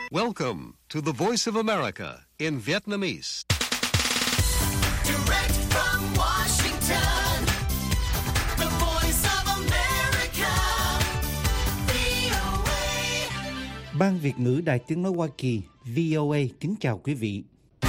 Welcome to the Voice of America in Vietnamese. Direct from Washington, the Voice of America, VOA. Ban Việt ngữ Đài Tiếng nói Hoa Kỳ VOA kính chào quý vị.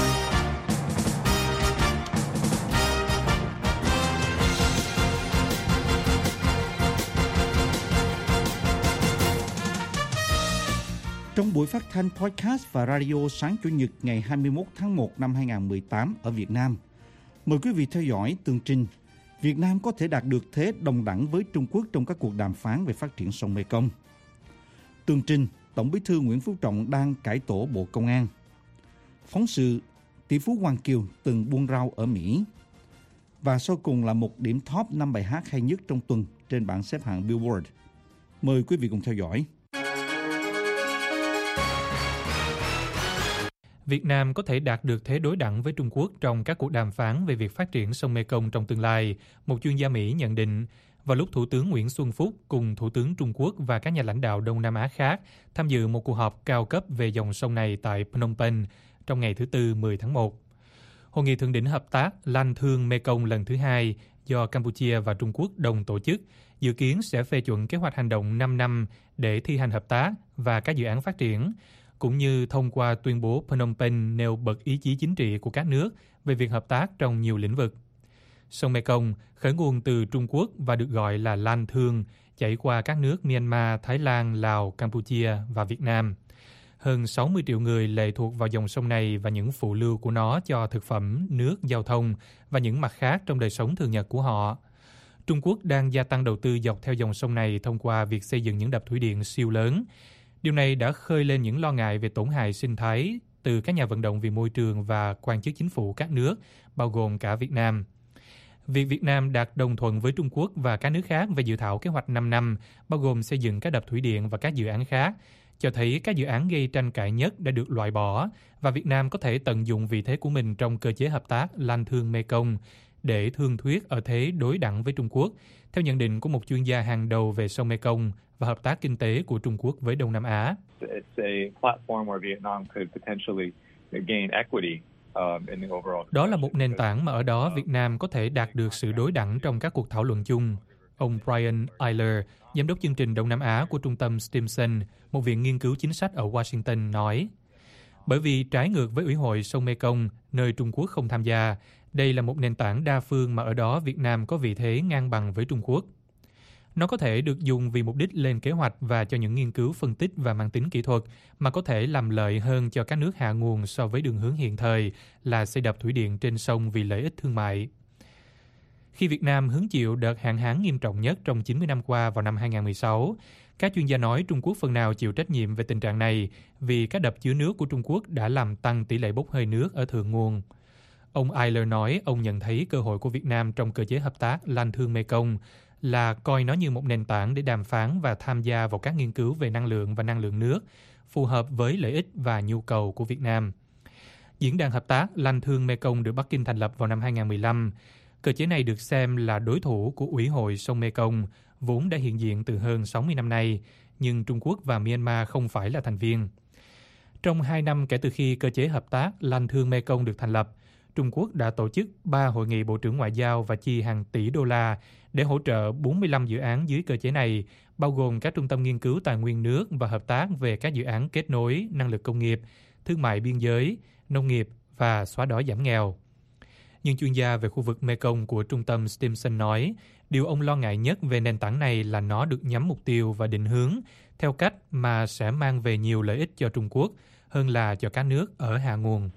Trong buổi phát thanh podcast và radio sáng Chủ nhật ngày 21 tháng 1 năm 2018 ở Việt Nam, mời quý vị theo dõi tường trình Việt Nam có thể đạt được thế đồng đẳng với Trung Quốc trong các cuộc đàm phán về phát triển sông Mekong. Tường trình Tổng Bí thư Nguyễn Phú Trọng đang cải tổ Bộ Công an. Phóng sự tỷ phú Hoàng Kiều từng buôn rau ở Mỹ. Và sau cùng là một điểm top 5 bài hát hay nhất trong tuần trên bảng xếp hạng Billboard. Mời quý vị cùng theo dõi. Việt Nam có thể đạt được thế đối đẳng với Trung Quốc trong các cuộc đàm phán về việc phát triển sông Mekong trong tương lai, một chuyên gia Mỹ nhận định vào lúc Thủ tướng Nguyễn Xuân Phúc cùng Thủ tướng Trung Quốc và các nhà lãnh đạo Đông Nam Á khác tham dự một cuộc họp cao cấp về dòng sông này tại Phnom Penh trong ngày thứ Tư 10 tháng 1. Hội nghị thượng đỉnh hợp tác Lan Thương Mekong lần thứ 2 do Campuchia và Trung Quốc đồng tổ chức dự kiến sẽ phê chuẩn kế hoạch hành động 5 năm để thi hành hợp tác và các dự án phát triển, cũng như thông qua tuyên bố Phnom Penh nêu bật ý chí chính trị của các nước về việc hợp tác trong nhiều lĩnh vực. Sông Mekong khởi nguồn từ Trung Quốc và được gọi là Lan Thương, chảy qua các nước Myanmar, Thái Lan, Lào, Campuchia và Việt Nam. Hơn 60 triệu người lệ thuộc vào dòng sông này và những phụ lưu của nó cho thực phẩm, nước, giao thông và những mặt khác trong đời sống thường nhật của họ. Trung Quốc đang gia tăng đầu tư dọc theo dòng sông này thông qua việc xây dựng những đập thủy điện siêu lớn. Điều này đã khơi lên những lo ngại về tổn hại sinh thái từ các nhà vận động vì môi trường và quan chức chính phủ các nước, bao gồm cả Việt Nam. Việc Việt Nam đạt đồng thuận với Trung Quốc và các nước khác về dự thảo kế hoạch 5 năm, bao gồm xây dựng các đập thủy điện và các dự án khác, cho thấy các dự án gây tranh cãi nhất đã được loại bỏ và Việt Nam có thể tận dụng vị thế của mình trong cơ chế hợp tác Lan Thương Mekong để thương thuyết ở thế đối đẳng với Trung Quốc, theo nhận định của một chuyên gia hàng đầu về sông Mekong và hợp tác kinh tế của Trung Quốc với Đông Nam Á. Đó là một nền tảng mà ở đó Việt Nam có thể đạt được sự đối đẳng trong các cuộc thảo luận chung. Ông Brian Eyler, giám đốc chương trình Đông Nam Á của Trung tâm Stimson, một viện nghiên cứu chính sách ở Washington, nói, bởi vì trái ngược với Ủy hội sông Mekong, nơi Trung Quốc không tham gia, đây là một nền tảng đa phương mà ở đó Việt Nam có vị thế ngang bằng với Trung Quốc. Nó có thể được dùng vì mục đích lên kế hoạch và cho những nghiên cứu phân tích và mang tính kỹ thuật mà có thể làm lợi hơn cho các nước hạ nguồn so với đường hướng hiện thời là xây đập thủy điện trên sông vì lợi ích thương mại. Khi Việt Nam hứng chịu đợt hạn hán nghiêm trọng nhất trong 90 năm qua vào năm 2016, các chuyên gia nói Trung Quốc phần nào chịu trách nhiệm về tình trạng này vì các đập chứa nước của Trung Quốc đã làm tăng tỷ lệ bốc hơi nước ở thượng nguồn. Ông Eyler nói ông nhận thấy cơ hội của Việt Nam trong cơ chế hợp tác Lan Thương Mekong là coi nó như một nền tảng để đàm phán và tham gia vào các nghiên cứu về năng lượng và năng lượng nước, phù hợp với lợi ích và nhu cầu của Việt Nam. Diễn đàn hợp tác Lan Thương Mekong được Bắc Kinh thành lập vào năm 2015. Cơ chế này được xem là đối thủ của Ủy hội sông Mekong, vốn đã hiện diện từ hơn 60 năm nay, nhưng Trung Quốc và Myanmar không phải là thành viên. Trong 2 năm kể từ khi cơ chế hợp tác Lan Thương Mekong được thành lập, Trung Quốc đã tổ chức 3 hội nghị bộ trưởng ngoại giao và chi hàng tỷ đô la để hỗ trợ 45 dự án dưới cơ chế này, bao gồm các trung tâm nghiên cứu tài nguyên nước và hợp tác về các dự án kết nối, năng lực công nghiệp, thương mại biên giới, nông nghiệp và xóa đói giảm nghèo. Nhưng chuyên gia về khu vực Mekong của trung tâm Stimson nói, điều ông lo ngại nhất về nền tảng này là nó được nhắm mục tiêu và định hướng theo cách mà sẽ mang về nhiều lợi ích cho Trung Quốc hơn là cho các nước ở hạ nguồn.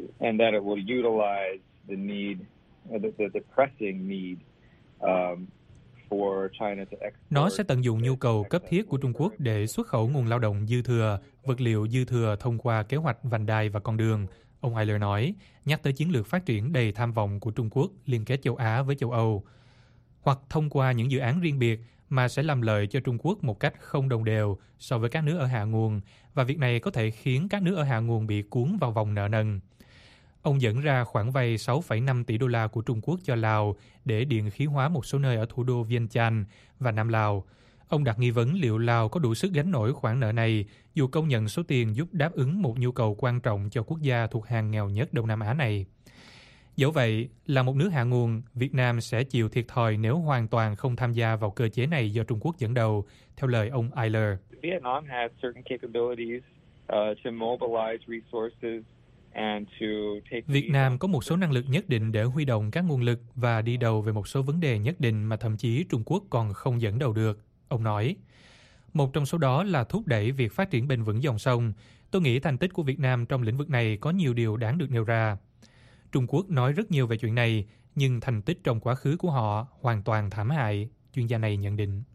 Nó sẽ tận dụng nhu cầu cấp thiết của Trung Quốc để xuất khẩu nguồn lao động dư thừa, vật liệu dư thừa thông qua kế hoạch vành đai và con đường, ông Eyler nói, nhắc tới chiến lược phát triển đầy tham vọng của Trung Quốc liên kết châu Á với châu Âu, hoặc thông qua những dự án riêng biệt mà sẽ làm lợi cho Trung Quốc một cách không đồng đều so với các nước ở hạ nguồn, và việc này có thể khiến các nước ở hạ nguồn bị cuốn vào vòng nợ nần. Ông dẫn ra khoản vay 6,5 tỷ đô la của Trung Quốc cho Lào để điện khí hóa một số nơi ở thủ đô Vientiane và Nam Lào. Ông đặt nghi vấn liệu Lào có đủ sức gánh nổi khoản nợ này, dù công nhận số tiền giúp đáp ứng một nhu cầu quan trọng cho quốc gia thuộc hàng nghèo nhất Đông Nam Á này. Dẫu vậy, là một nước hạ nguồn, Việt Nam sẽ chịu thiệt thòi nếu hoàn toàn không tham gia vào cơ chế này do Trung Quốc dẫn đầu, theo lời ông Eiler. Vietnam has certain capabilities to mobilize resources and to take. Việt Nam có một số năng lực nhất định để huy động các nguồn lực và đi đầu về một số vấn đề nhất định mà thậm chí Trung Quốc còn không dẫn đầu được, ông nói. Một trong số đó là thúc đẩy việc phát triển bền vững dòng sông. Tôi nghĩ thành tích của Việt Nam trong lĩnh vực này có nhiều điều đáng được nêu ra. Trung Quốc nói rất nhiều về chuyện này, nhưng thành tích trong quá khứ của họ hoàn toàn thảm hại, chuyên gia này nhận định.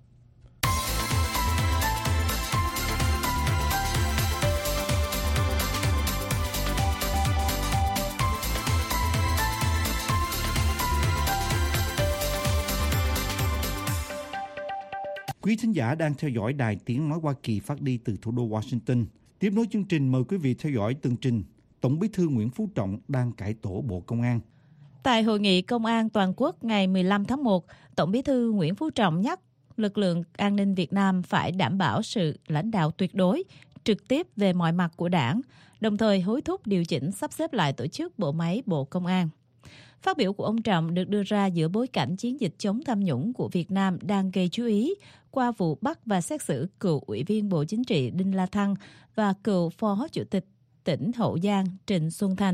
Quý thính giả đang theo dõi Đài Tiếng Nói Hoa Kỳ phát đi từ thủ đô Washington. Tiếp nối chương trình, mời quý vị theo dõi tường trình Tổng Bí thư Nguyễn Phú Trọng đang cải tổ Bộ Công an. Tại Hội nghị Công an Toàn quốc ngày 15 tháng 1, Tổng Bí thư Nguyễn Phú Trọng nhắc lực lượng an ninh Việt Nam phải đảm bảo sự lãnh đạo tuyệt đối, trực tiếp về mọi mặt của Đảng, đồng thời hối thúc điều chỉnh sắp xếp lại tổ chức bộ máy Bộ Công an. Phát biểu của ông Trọng được đưa ra giữa bối cảnh chiến dịch chống tham nhũng của Việt Nam đang gây chú ý qua vụ bắt và xét xử cựu Ủy viên Bộ Chính trị Đinh La Thăng và cựu Phó Chủ tịch tỉnh Hậu Giang Trịnh Xuân Thanh.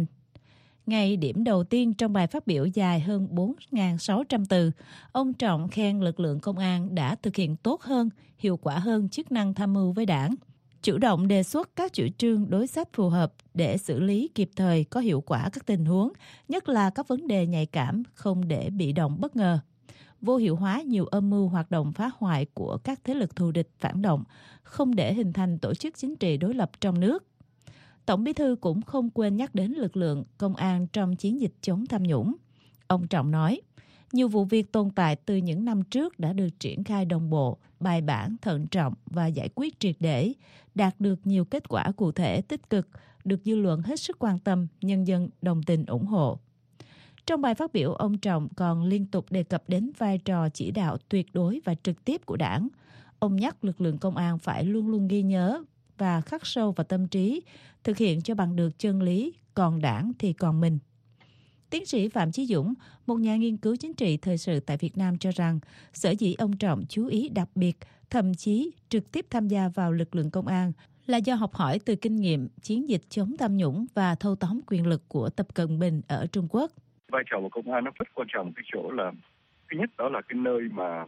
Ngày điểm đầu tiên trong bài phát biểu dài hơn 4.600 từ, ông Trọng khen lực lượng công an đã thực hiện tốt hơn, hiệu quả hơn chức năng tham mưu với Đảng, chủ động đề xuất các chủ trương đối sách phù hợp để xử lý kịp thời có hiệu quả các tình huống, nhất là các vấn đề nhạy cảm, không để bị động bất ngờ. Vô hiệu hóa nhiều âm mưu hoạt động phá hoại của các thế lực thù địch phản động, không để hình thành tổ chức chính trị đối lập trong nước. Tổng Bí thư cũng không quên nhắc đến lực lượng công an trong chiến dịch chống tham nhũng. Ông Trọng nói, nhiều vụ việc tồn tại từ những năm trước đã được triển khai đồng bộ, bài bản, thận trọng và giải quyết triệt để, đạt được nhiều kết quả cụ thể tích cực, được dư luận hết sức quan tâm, nhân dân đồng tình ủng hộ. Trong bài phát biểu, ông Trọng còn liên tục đề cập đến vai trò chỉ đạo tuyệt đối và trực tiếp của Đảng. Ông nhắc lực lượng công an phải luôn luôn ghi nhớ và khắc sâu vào tâm trí, thực hiện cho bằng được chân lý, còn Đảng thì còn mình. Tiến sĩ Phạm Chí Dũng, một nhà nghiên cứu chính trị thời sự tại Việt Nam cho rằng, sở dĩ ông Trọng chú ý đặc biệt, thậm chí trực tiếp tham gia vào lực lượng công an là do học hỏi từ kinh nghiệm chiến dịch chống tham nhũng và thâu tóm quyền lực của Tập Cận Bình ở Trung Quốc. Vai trò của công an nó rất quan trọng cái chỗ là, thứ nhất đó là cái nơi mà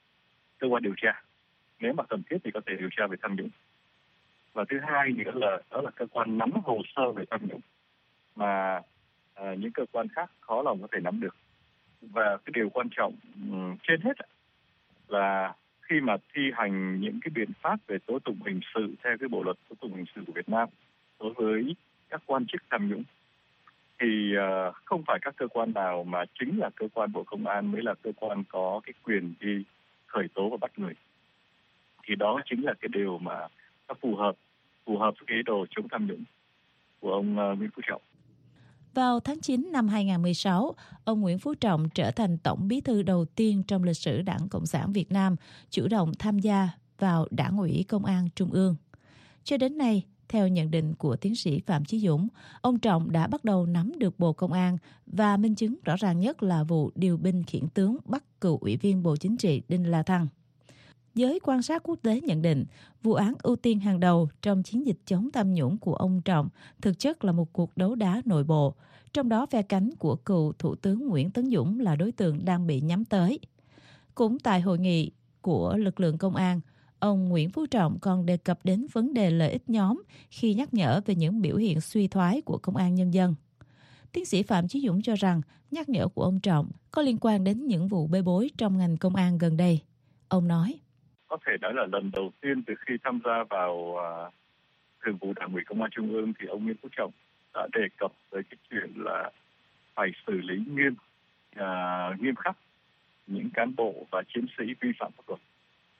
cơ quan điều tra, nếu mà cần thiết thì có thể điều tra về tham nhũng. Và thứ hai nữa là đó là cơ quan nắm hồ sơ về tham nhũng mà những cơ quan khác khó lòng có thể nắm được. Và cái điều quan trọng trên hết là khi mà thi hành những cái biện pháp về tố tụng hình sự theo cái bộ luật tố tụng hình sự của Việt Nam đối với các quan chức tham nhũng thì không phải các cơ quan nào mà chính là cơ quan Bộ Công an mới là cơ quan có cái quyền đi khởi tố và bắt người. Thì đó chính là cái điều mà nó phù hợp với cái ý đồ chống tham nhũng của ông Nguyễn Phú Trọng. Vào tháng 9 năm 2016, ông Nguyễn Phú Trọng trở thành Tổng Bí thư đầu tiên trong lịch sử Đảng Cộng sản Việt Nam chủ động tham gia vào Đảng ủy Công an Trung ương. Cho đến nay, theo nhận định của tiến sĩ Phạm Chí Dũng, ông Trọng đã bắt đầu nắm được Bộ Công an và minh chứng rõ ràng nhất là vụ điều binh khiển tướng bắt cựu Ủy viên Bộ Chính trị Đinh La Thăng. Giới quan sát quốc tế nhận định, vụ án ưu tiên hàng đầu trong chiến dịch chống tham nhũng của ông Trọng thực chất là một cuộc đấu đá nội bộ, trong đó phe cánh của cựu Thủ tướng Nguyễn Tấn Dũng là đối tượng đang bị nhắm tới. Cũng tại hội nghị của lực lượng công an, ông Nguyễn Phú Trọng còn đề cập đến vấn đề lợi ích nhóm khi nhắc nhở về những biểu hiện suy thoái của công an nhân dân. Tiến sĩ Phạm Chí Dũng cho rằng nhắc nhở của ông Trọng có liên quan đến những vụ bê bối trong ngành công an gần đây. Ông nói, có thể nói là lần đầu tiên từ khi tham gia vào Thường vụ Đảng ủy Công an Trung ương thì ông Nguyễn Phú Trọng đã đề cập tới cái chuyện là phải xử lý nghiêm khắc những cán bộ và chiến sĩ vi phạm pháp luật.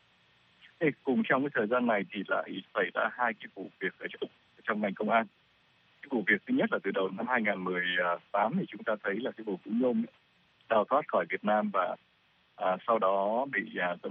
Thì cùng trong cái thời gian này thì lại xảy ra hai cái vụ việc ở trong ngành công an. Cái vụ việc thứ nhất là từ đầu năm 2018 thì chúng ta thấy là cái vụ Vũ Nhôm đào thoát khỏi Việt Nam và sau đó bị dẫn độ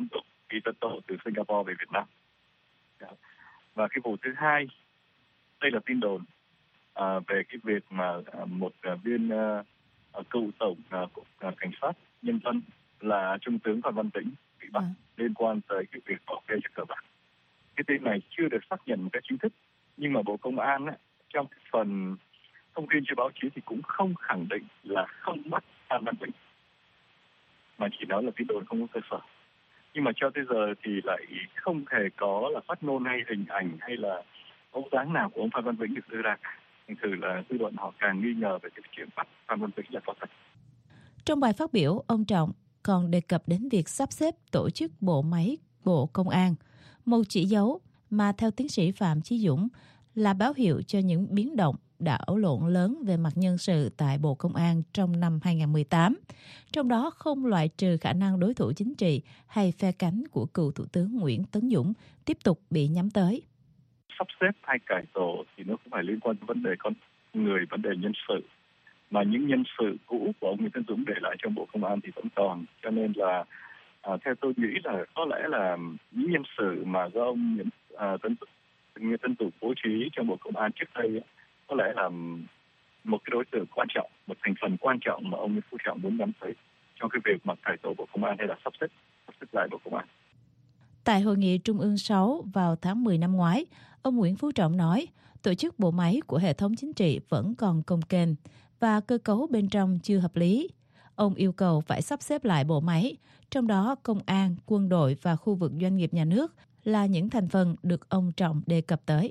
khi tân tổ từ Singapore về Việt Nam. Và cái vụ thứ hai, đây là tin đồn về cái việc mà một viên cựu tổng cảnh sát nhân dân là Trung tướng Phan Văn Vĩnh bị bắt liên quan tới cái việc bảo kê cho cờ bạc. Cái tin này chưa được xác nhận một cách chính thức, nhưng mà Bộ Công an trong cái phần thông tin cho báo chí thì cũng không khẳng định là không bắt Phan Văn Vĩnh, mà chỉ nói là tin đồn không có cơ sở. Nhưng mà cho tới giờ thì lại không hề có là phát ngôn hay hình ảnh hay là bóng dáng nào của ông Phan Văn Vĩnh được đưa ra cả. Thành thử là dư luận họ càng nghi ngờ về cái chuyện bắt Phan Văn Vĩnh là có thật. Trong bài phát biểu, ông Trọng còn đề cập đến việc sắp xếp tổ chức bộ máy Bộ Công an, một chỉ dấu mà theo tiến sĩ Phạm Chí Dũng là báo hiệu cho những biến động đảo lộn lớn về mặt nhân sự tại Bộ Công an trong năm 2018, trong đó không loại trừ khả năng đối thủ chính trị hay phe cánh của cựu Thủ tướng Nguyễn Tấn Dũng tiếp tục bị nhắm tới. Sắp xếp hay cải tổ thì nó cũng phải liên quan đến vấn đề con người, vấn đề nhân sự. Mà những nhân sự cũ của ông Nguyễn Tấn Dũng để lại trong Bộ Công an thì vẫn còn. Cho nên là theo tôi nghĩ là có lẽ là những nhân sự mà do ông Nguyễn Tấn Dũng bố trí trong Bộ Công an trước đây có lẽ là một cái đối tượng quan trọng, một thành phần quan trọng mà ông Nguyễn Phú Trọng muốn nhắm tới trong cái việc mà cải tổ Bộ Công an hay là sắp xếp lại Bộ Công an. Tại Hội nghị Trung ương 6 vào tháng 10 năm ngoái, ông Nguyễn Phú Trọng nói tổ chức bộ máy của hệ thống chính trị vẫn còn cồng kềnh và cơ cấu bên trong chưa hợp lý. Ông yêu cầu phải sắp xếp lại bộ máy, trong đó công an, quân đội và khu vực doanh nghiệp nhà nước là những thành phần được ông Trọng đề cập tới.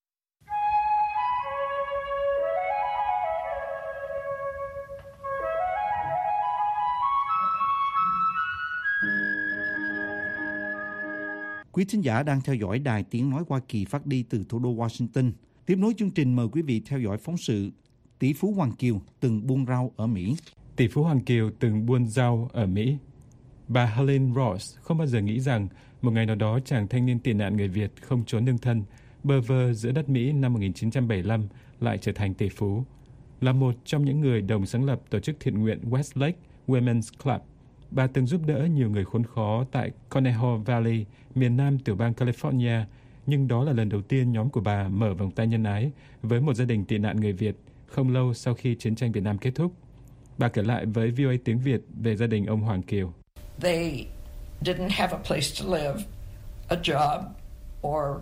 Quý thính giả đang theo dõi Đài Tiếng Nói Hoa Kỳ phát đi từ thủ đô Washington. Tiếp nối chương trình, mời quý vị theo dõi phóng sự Tỷ phú Hoàng Kiều từng buôn rau ở Mỹ. Tỷ phú Hoàng Kiều từng buôn rau ở Mỹ. Bà Helen Ross không bao giờ nghĩ rằng một ngày nào đó chàng thanh niên tị nạn người Việt không trốn nương thân, bơ vơ giữa đất Mỹ năm 1975 lại trở thành tỷ phú. Là một trong những người đồng sáng lập tổ chức thiện nguyện Westlake Women's Club, bà từng giúp đỡ nhiều người khốn khó tại Conejo Valley, miền nam tiểu bang California, nhưng đó là lần đầu tiên nhóm của bà mở vòng tay nhân ái với một gia đình tị nạn người Việt không lâu sau khi chiến tranh Việt Nam kết thúc. Bà kể lại với VOA tiếng Việt về gia đình ông Hoàng Kiều. They didn't have a place to live, a job or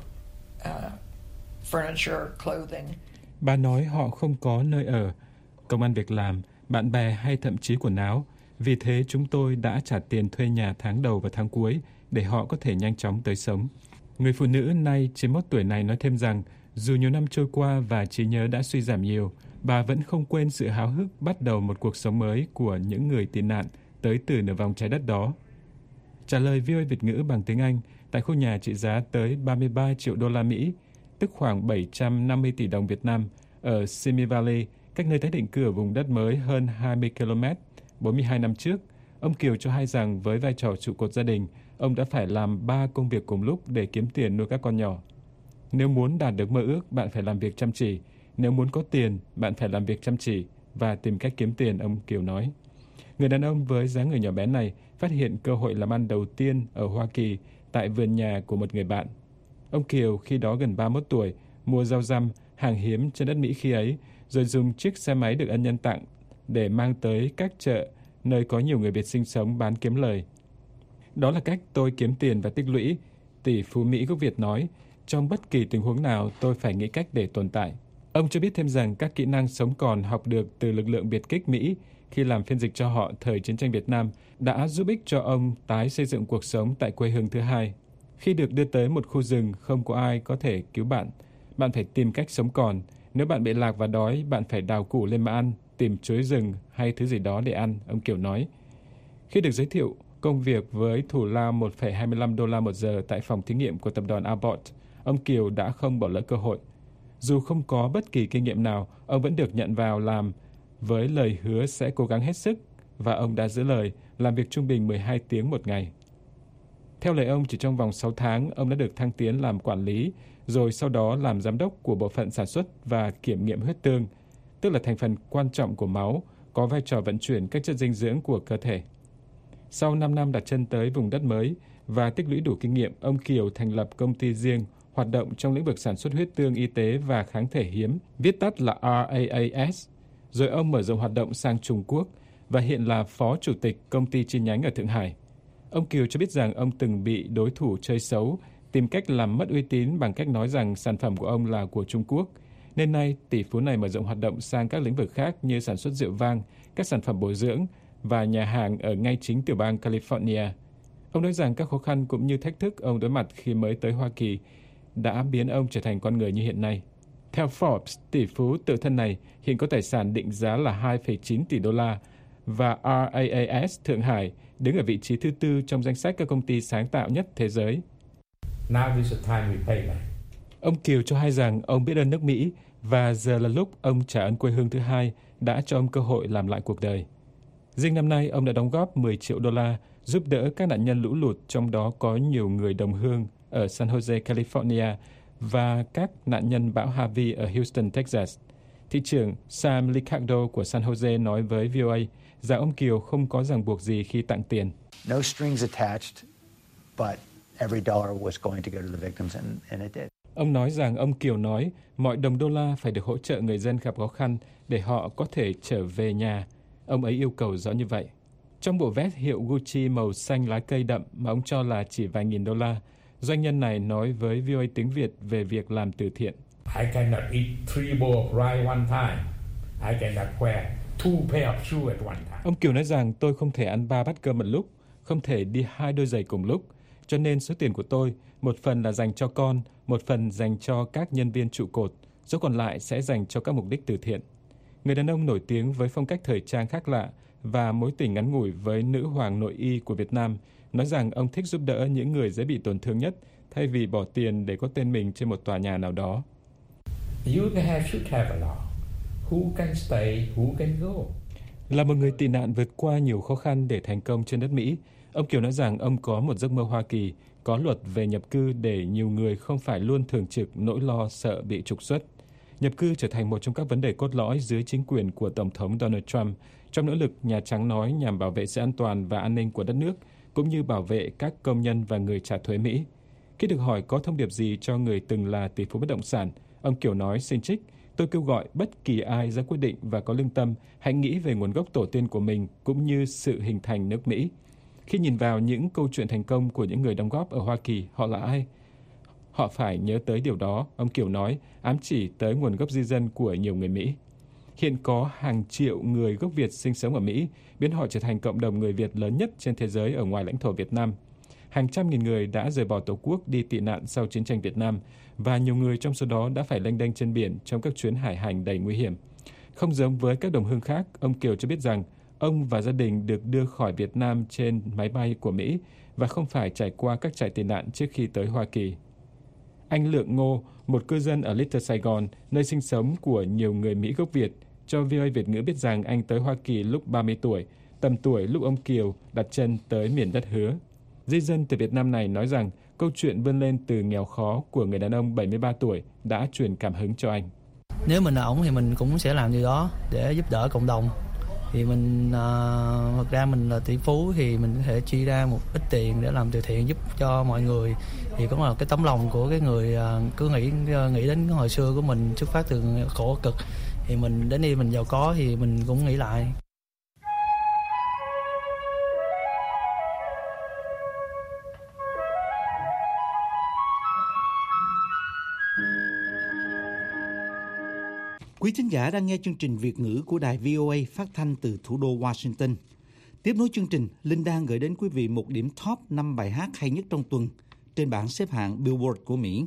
furniture, clothing. Bà nói họ không có nơi ở, công ăn việc làm, bạn bè hay thậm chí quần áo. Vì thế chúng tôi đã trả tiền thuê nhà tháng đầu và tháng cuối để họ có thể nhanh chóng tới sống. Người phụ nữ nay 91 tuổi này nói thêm rằng dù nhiều năm trôi qua và trí nhớ đã suy giảm nhiều, bà vẫn không quên sự háo hức bắt đầu một cuộc sống mới của những người tị nạn tới từ nửa vòng trái đất đó. Trả lời VOA Việt ngữ bằng tiếng Anh tại khu nhà trị giá tới 33 triệu đô la Mỹ, tức khoảng 750 tỷ đồng Việt Nam, ở Simi Valley, cách nơi tái định cư ở vùng đất mới hơn 20 km. 42 năm trước, ông Kiều cho hay rằng với vai trò trụ cột gia đình, ông đã phải làm 3 công việc cùng lúc để kiếm tiền nuôi các con nhỏ. Nếu muốn đạt được mơ ước, bạn phải làm việc chăm chỉ. Nếu muốn có tiền, bạn phải làm việc chăm chỉ và tìm cách kiếm tiền, ông Kiều nói. Người đàn ông với dáng người nhỏ bé này phát hiện cơ hội làm ăn đầu tiên ở Hoa Kỳ tại vườn nhà của một người bạn. Ông Kiều khi đó gần 31 tuổi, mua rau răm, hàng hiếm trên đất Mỹ khi ấy, rồi dùng chiếc xe máy được ân nhân tặng để mang tới các chợ nơi có nhiều người Việt sinh sống bán kiếm lời. Đó là cách tôi kiếm tiền và tích lũy, tỷ phú Mỹ gốc Việt nói. Trong bất kỳ tình huống nào, tôi phải nghĩ cách để tồn tại. Ông cho biết thêm rằng các kỹ năng sống còn học được từ lực lượng biệt kích Mỹ khi làm phiên dịch cho họ thời chiến tranh Việt Nam đã giúp ích cho ông tái xây dựng cuộc sống tại quê hương thứ hai. Khi được đưa tới một khu rừng không có ai có thể cứu bạn, bạn phải tìm cách sống còn. Nếu bạn bị lạc và đói, bạn phải đào củ lên mà ăn, tìm chuối rừng hay thứ gì đó để ăn, ông Kiều nói. Khi được giới thiệu công việc với thủ lao 1,25 đô la một giờ tại phòng thí nghiệm của tập đoàn Abbott, ông Kiều đã không bỏ lỡ cơ hội. Dù không có bất kỳ kinh nghiệm nào, ông vẫn được nhận vào làm với lời hứa sẽ cố gắng hết sức, và ông đã giữ lời, làm việc trung bình 12 tiếng một ngày. Theo lời ông, chỉ trong vòng 6 tháng, ông đã được thăng tiến làm quản lý, rồi sau đó làm giám đốc của bộ phận sản xuất và kiểm nghiệm huyết tương, tức là thành phần quan trọng của máu, có vai trò vận chuyển các chất dinh dưỡng của cơ thể. Sau 5 năm đặt chân tới vùng đất mới, và tích lũy đủ kinh nghiệm, ông Kiều thành lập công ty riêng hoạt động trong lĩnh vực sản xuất huyết tương y tế và kháng thể hiếm, viết tắt là RAAS. Rồi ông mở rộng hoạt động sang Trung Quốc và hiện là phó chủ tịch công ty chi nhánh ở Thượng Hải. Ông Kiều cho biết rằng ông từng bị đối thủ chơi xấu, tìm cách làm mất uy tín bằng cách nói rằng sản phẩm của ông là của Trung Quốc. Nên nay, tỷ phú này mở rộng hoạt động sang các lĩnh vực khác như sản xuất rượu vang, các sản phẩm bổ dưỡng và nhà hàng ở ngay chính tiểu bang California. Ông nói rằng các khó khăn cũng như thách thức ông đối mặt khi mới tới Hoa Kỳ đã biến ông trở thành con người như hiện nay. Theo Forbes, tỷ phú tự thân này hiện có tài sản định giá là 2,9 tỷ đô la và RAAS Thượng Hải đứng ở vị trí thứ 4 trong danh sách các công ty sáng tạo nhất thế giới. Ông Kiều cho hay rằng ông biết ơn nước Mỹ và giờ là lúc ông trả ơn quê hương thứ hai đã cho ông cơ hội làm lại cuộc đời. Riêng năm nay, ông đã đóng góp 10 triệu đô la giúp đỡ các nạn nhân lũ lụt, trong đó có nhiều người đồng hương ở San Jose, California và các nạn nhân bão Harvey ở Houston, Texas. Thị trưởng Sam Liccardo của San Jose nói với VOA rằng ông Kiều không có ràng buộc gì khi tặng tiền. No strings attached, but every dollar was going to go to the victims and it did. Ông nói rằng ông Kiều nói mọi đồng đô la phải được hỗ trợ người dân gặp khó khăn để họ có thể trở về nhà. Ông ấy yêu cầu rõ như vậy. Trong bộ vest hiệu Gucci màu xanh lá cây đậm mà ông cho là chỉ vài nghìn đô la, doanh nhân này nói với VOA tiếng Việt về việc làm từ thiện. I cannot eat 3 bowls of rice one time. I cannot wear 2 pair of shoes at one time. Ông Kiều nói rằng tôi không thể ăn 3 bát cơm một lúc, không thể đi 2 đôi giày cùng lúc. Cho nên số tiền của tôi, một phần là dành cho con, một phần dành cho các nhân viên trụ cột, số còn lại sẽ dành cho các mục đích từ thiện. Người đàn ông nổi tiếng với phong cách thời trang khác lạ và mối tình ngắn ngủi với nữ hoàng nội y của Việt Nam, nói rằng ông thích giúp đỡ những người dễ bị tổn thương nhất thay vì bỏ tiền để có tên mình trên một tòa nhà nào đó. Là một người tị nạn vượt qua nhiều khó khăn để thành công trên đất Mỹ, ông Kiều nói rằng ông có một giấc mơ Hoa Kỳ, có luật về nhập cư để nhiều người không phải luôn thường trực nỗi lo sợ bị trục xuất. Nhập cư trở thành một trong các vấn đề cốt lõi dưới chính quyền của Tổng thống Donald Trump, trong nỗ lực Nhà Trắng nói nhằm bảo vệ sự an toàn và an ninh của đất nước, cũng như bảo vệ các công nhân và người trả thuế Mỹ. Khi được hỏi có thông điệp gì cho người từng là tỷ phú bất động sản, ông Kiều nói xin trích, tôi kêu gọi bất kỳ ai ra quyết định và có lương tâm, hãy nghĩ về nguồn gốc tổ tiên của mình cũng như sự hình thành nước Mỹ. Khi nhìn vào những câu chuyện thành công của những người đóng góp ở Hoa Kỳ, họ là ai? Họ phải nhớ tới điều đó, ông Kiều nói, ám chỉ tới nguồn gốc di dân của nhiều người Mỹ. Hiện có hàng triệu người gốc Việt sinh sống ở Mỹ, biến họ trở thành cộng đồng người Việt lớn nhất trên thế giới ở ngoài lãnh thổ Việt Nam. Hàng trăm nghìn người đã rời bỏ Tổ quốc đi tị nạn sau chiến tranh Việt Nam, và nhiều người trong số đó đã phải lênh đênh trên biển trong các chuyến hải hành đầy nguy hiểm. Không giống với các đồng hương khác, ông Kiều cho biết rằng ông và gia đình được đưa khỏi Việt Nam trên máy bay của Mỹ và không phải trải qua các trại tị nạn trước khi tới Hoa Kỳ. Anh Lượng Ngô, một cư dân ở Little Sài Gòn, nơi sinh sống của nhiều người Mỹ gốc Việt, cho VOA Việt ngữ biết rằng anh tới Hoa Kỳ lúc 30 tuổi, tầm tuổi lúc ông Kiều đặt chân tới miền đất hứa. Di dân từ Việt Nam này nói rằng câu chuyện vươn lên từ nghèo khó của người đàn ông 73 tuổi đã truyền cảm hứng cho anh. Nếu mình là ổng thì mình cũng sẽ làm điều đó để giúp đỡ cộng đồng. Thì mình thật ra mình là tỷ phú thì mình có thể chi ra một ít tiền để làm từ thiện giúp cho mọi người, thì cũng là cái tấm lòng của cái người cứ nghĩ đến cái hồi xưa của mình xuất phát từ khổ cực, thì mình đến đây mình giàu có thì mình cũng nghĩ lại. Quý thính giả đang nghe chương trình Việt ngữ của đài VOA phát thanh từ thủ đô Washington. Tiếp nối chương trình, Linh đang gửi đến quý vị một điểm top 5 bài hát hay nhất trong tuần trên bảng xếp hạng Billboard của Mỹ.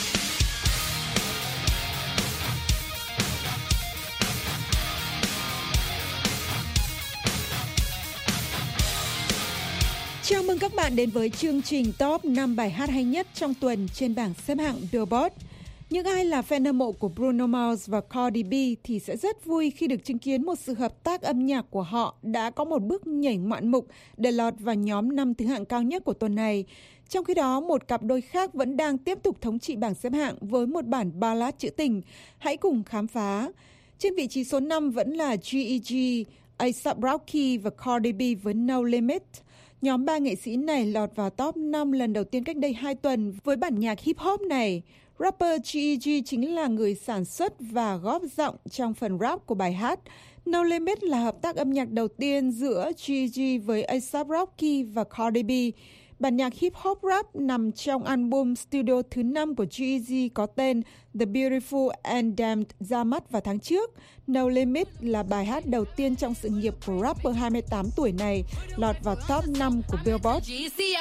Chào mừng các bạn đến với chương trình top 5 bài hát hay nhất trong tuần trên bảng xếp hạng Billboard. Những ai là fan hâm mộ của Bruno Mars và Cardi B thì sẽ rất vui khi được chứng kiến một sự hợp tác âm nhạc của họ đã có một bước nhảy ngoạn mục để lọt vào nhóm 5 thứ hạng cao nhất của tuần này. Trong khi đó, một cặp đôi khác vẫn đang tiếp tục thống trị bảng xếp hạng với một bản ballad trữ tình. Hãy cùng khám phá. Trên vị trí số 5 vẫn là G.E.G, A$AP Rocky và Cardi B với No Limit. Nhóm 3 nghệ sĩ này lọt vào top 5 lần đầu tiên cách đây 2 tuần với bản nhạc hip hop này. Rapper G.E.G. chính là người sản xuất và góp giọng trong phần rap của bài hát. No Limit là hợp tác âm nhạc đầu tiên giữa G.E.G. với A$AP Rocky và Cardi B. Bản nhạc hip hop rap nằm trong album studio thứ 5 của G.E.G. có tên The Beautiful and Damned ra mắt vào tháng trước. No Limit là bài hát đầu tiên trong sự nghiệp của rapper 28 tuổi này lọt vào top 5 của Billboard.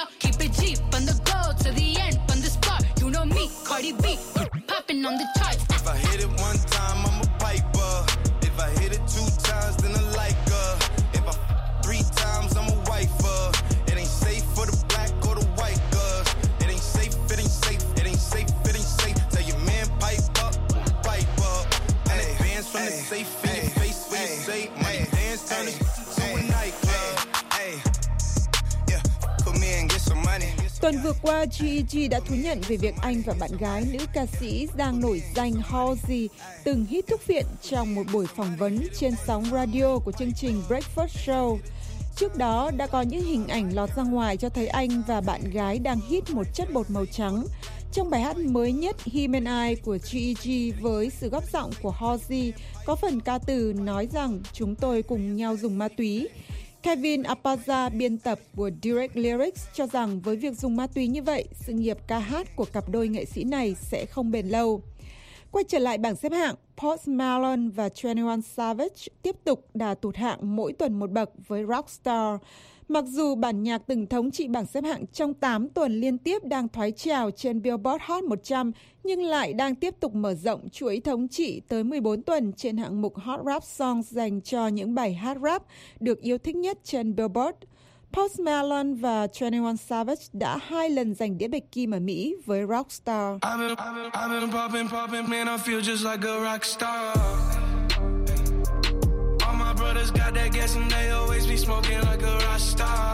Tuần vừa qua, G.E.G. đã thú nhận về việc anh và bạn gái nữ ca sĩ đang nổi danh Halsey từng hít thuốc viện trong một buổi phỏng vấn trên sóng radio của chương trình Breakfast Show. Trước đó, đã có những hình ảnh lọt ra ngoài cho thấy anh và bạn gái đang hít một chất bột màu trắng. Trong bài hát mới nhất Him and I của G.E.G. với sự góp giọng của Halsey, có phần ca từ nói rằng chúng tôi cùng nhau dùng ma túy. Kevin Apaza, biên tập của Direct Lyrics, cho rằng với việc dùng ma túy như vậy, sự nghiệp ca hát của cặp đôi nghệ sĩ này sẽ không bền lâu. Quay trở lại bảng xếp hạng, Post Malone và 21 Savage tiếp tục đà tụt hạng mỗi tuần một bậc với Rockstar. Mặc dù bản nhạc từng thống trị bảng xếp hạng trong 8 tuần liên tiếp đang thoái trào trên Billboard Hot 100, nhưng lại đang tiếp tục mở rộng chuỗi thống trị tới 14 tuần trên hạng mục Hot Rap Songs dành cho những bài hát rap được yêu thích nhất trên Billboard. Post Malone và 21 Savage đã 2 lần giành đĩa bạch kim ở Mỹ với Rockstar. Brothers got that gas and they always be smoking like a rock star.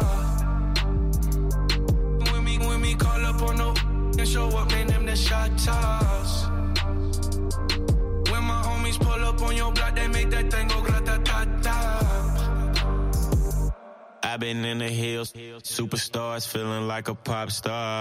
When we call up on no and show up, man, them the shot toss. When my homies pull up on your block, they make that thing go grata-ta-ta. I've been in the hills, superstars feeling like a pop star.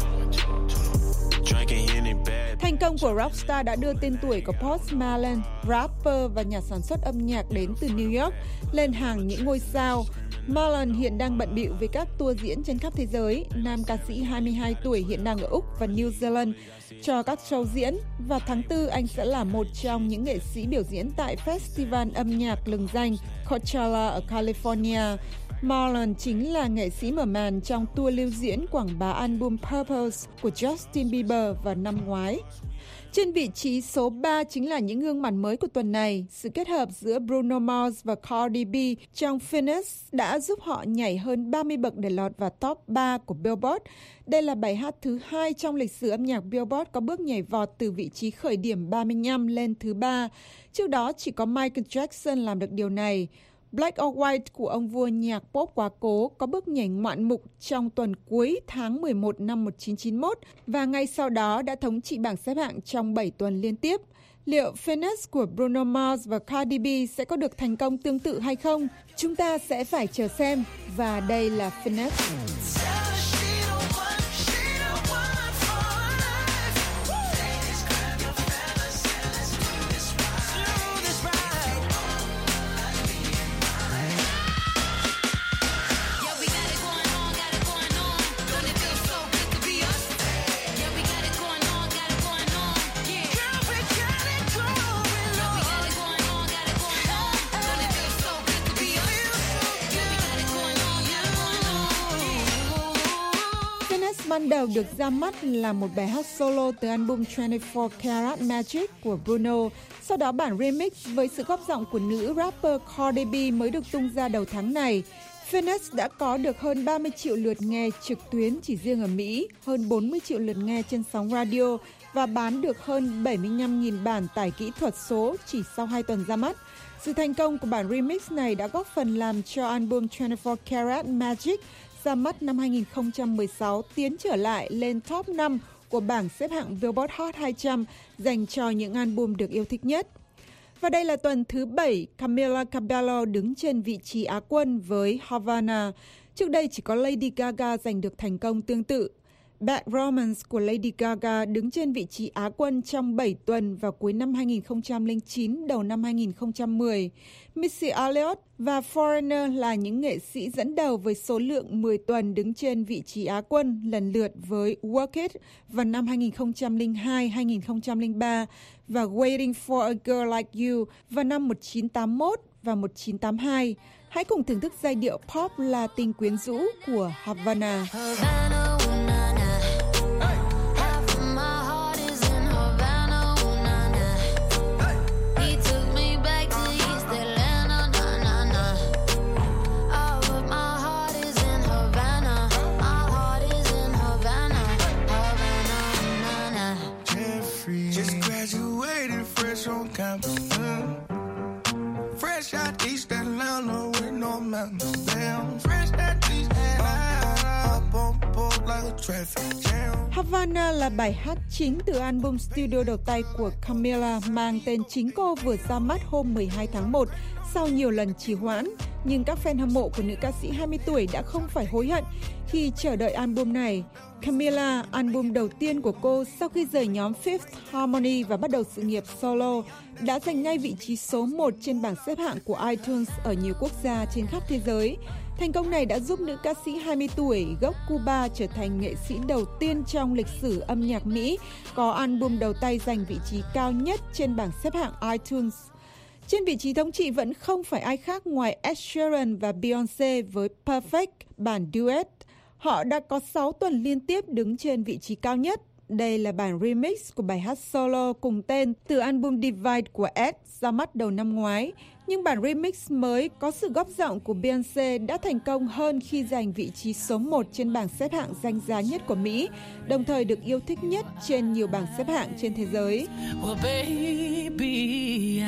Thành công của Rockstar đã đưa tên tuổi của Post Malone, rapper và nhà sản xuất âm nhạc đến từ New York, lên hàng những ngôi sao. Malone hiện đang bận bịu với các tour diễn trên khắp thế giới. Nam ca sĩ 22 tuổi hiện đang ở Úc và New Zealand cho các show diễn. Và tháng 4, anh sẽ là một trong những nghệ sĩ biểu diễn tại Festival âm nhạc lừng danh Coachella ở California. Malone chính là nghệ sĩ mở màn trong tour lưu diễn quảng bá album Purpose của Justin Bieber vào năm ngoái. Trên vị trí số 3 chính là những gương mặt mới của tuần này. Sự kết hợp giữa Bruno Mars và Cardi B trong Finesse đã giúp họ nhảy hơn 30 bậc để lọt vào top 3 của Billboard. Đây là bài hát thứ 2 trong lịch sử âm nhạc Billboard có bước nhảy vọt từ vị trí khởi điểm 35 lên thứ 3. Trước đó chỉ có Michael Jackson làm được điều này. Black or White của ông vua nhạc pop quá cố có bước nhảy ngoạn mục trong tuần cuối tháng 11 năm 1991 và ngay sau đó đã thống trị bảng xếp hạng trong 7 tuần liên tiếp. Liệu Finesse của Bruno Mars và Cardi B sẽ có được thành công tương tự hay không? Chúng ta sẽ phải chờ xem. Và đây là Finesse. Ban đầu được ra mắt là một bài hát solo từ album 24 Karat Magic của Bruno. Sau đó bản remix với sự góp giọng của nữ rapper Cardi B mới được tung ra đầu tháng này. Finesse đã có được hơn 30 triệu lượt nghe trực tuyến chỉ riêng ở Mỹ, hơn 40 triệu lượt nghe trên sóng radio và bán được hơn 75.000 bản tải kỹ thuật số chỉ sau 2 tuần ra mắt. Sự thành công của bản remix này đã góp phần làm cho album 24 Karat Magic ra mắt năm 2016 tiến trở lại lên top 5 của bảng xếp hạng Billboard Hot 200 dành cho những album được yêu thích nhất. Và đây là tuần thứ 7, Camila Cabello đứng trên vị trí Á quân với Havana. Trước đây chỉ có Lady Gaga giành được thành công tương tự. Bad Romance của Lady Gaga đứng trên vị trí Á quân trong 7 tuần vào cuối năm 2009, đầu năm 2010. Missy Elliott và Foreigner là những nghệ sĩ dẫn đầu với số lượng 10 tuần đứng trên vị trí Á quân lần lượt với Work It vào năm 2002, 2003 và Waiting for a Girl Like You vào năm 1981 và 1982. Hãy cùng thưởng thức giai điệu pop Latin quyến rũ của Havana. Havana là bài hát chính từ album studio đầu tay của Camila mang tên chính cô vừa ra mắt hôm 12 tháng 1 sau nhiều lần trì hoãn. Nhưng các fan hâm mộ của nữ ca sĩ 20 tuổi đã không phải hối hận khi chờ đợi album này. Camila, album đầu tiên của cô sau khi rời nhóm Fifth Harmony và bắt đầu sự nghiệp solo, đã giành ngay vị trí số 1 trên bảng xếp hạng của iTunes ở nhiều quốc gia trên khắp thế giới. Thành công này đã giúp nữ ca sĩ 20 tuổi gốc Cuba trở thành nghệ sĩ đầu tiên trong lịch sử âm nhạc Mỹ có album đầu tay giành vị trí cao nhất trên bảng xếp hạng iTunes. Trên vị trí thống trị vẫn không phải ai khác ngoài Ed Sheeran và Beyoncé với Perfect, bản duet. Họ đã có 6 tuần liên tiếp đứng trên vị trí cao nhất. Đây là bản remix của bài hát solo cùng tên từ album Divide của Ed ra mắt đầu năm ngoái. Nhưng bản remix mới có sự góp giọng của Beyoncé đã thành công hơn khi giành vị trí số 1 trên bảng xếp hạng danh giá nhất của Mỹ, đồng thời được yêu thích nhất trên nhiều bảng xếp hạng trên thế giới. Well, baby,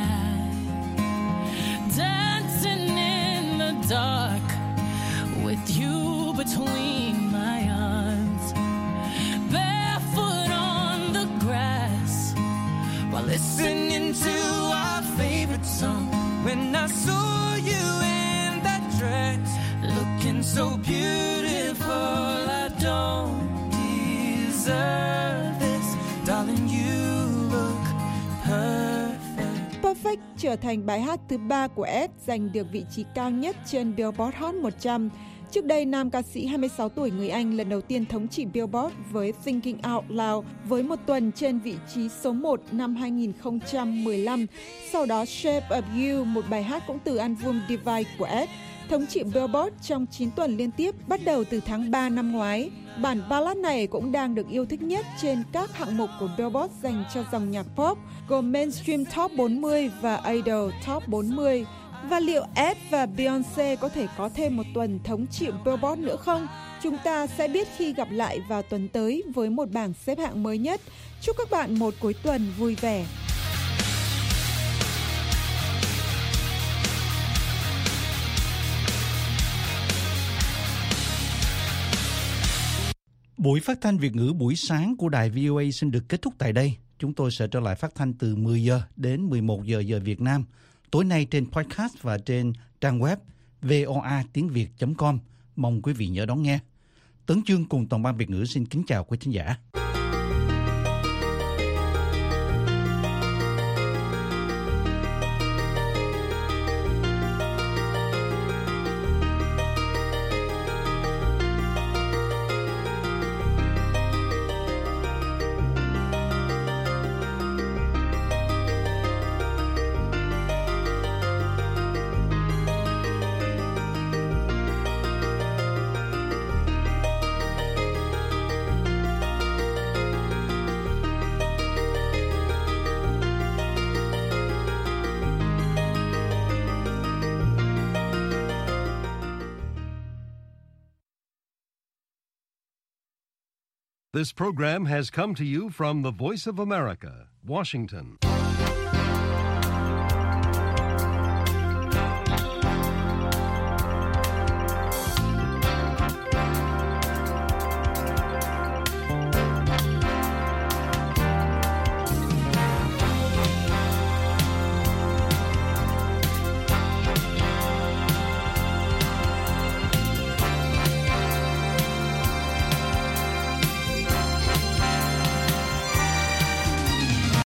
dancing in the dark with you between my arms, barefoot on the grass while listening to our favorite song. When I saw you in that dress, looking so beautiful, I don't deserve this, darling, you look perfect. Perfect trở thành bài hát thứ 3 của Ed giành được vị trí cao nhất trên Billboard Hot 100. Trước đây, nam ca sĩ 26 tuổi người Anh lần đầu tiên thống trị Billboard với Thinking Out Loud với một tuần trên vị trí số 1 năm 2015. Sau đó Shape of You, một bài hát cũng từ album Divide của Ed, thống trị Billboard trong 9 tuần liên tiếp bắt đầu từ tháng 3 năm ngoái. Bản ballad này cũng đang được yêu thích nhất trên các hạng mục của Billboard dành cho dòng nhạc pop, gồm Mainstream Top 40 và Idol Top 40. Và liệu Ed và Beyoncé có thể có thêm một tuần thống trị Billboard nữa không? Chúng ta sẽ biết khi gặp lại vào tuần tới với một bảng xếp hạng mới nhất. Chúc các bạn một cuối tuần vui vẻ. Buổi phát thanh Việt ngữ buổi sáng của đài VOA xin được kết thúc tại đây. Chúng tôi sẽ trở lại phát thanh từ 10 giờ đến 11 giờ giờ Việt Nam. Tối nay trên podcast và trên trang web voatiengviet.com. Mong quý vị nhớ đón nghe. Tấn Chương cùng toàn ban Việt ngữ xin kính chào quý khán giả. This program has come to you from the Voice of America, Washington.